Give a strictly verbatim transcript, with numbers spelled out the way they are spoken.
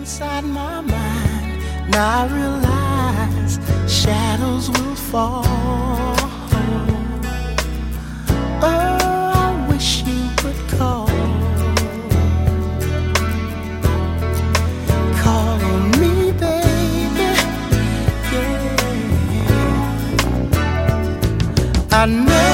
inside my mind. Now I realize shadows will fall. Oh, I wish you would call. Call on me, baby. Yeah. I know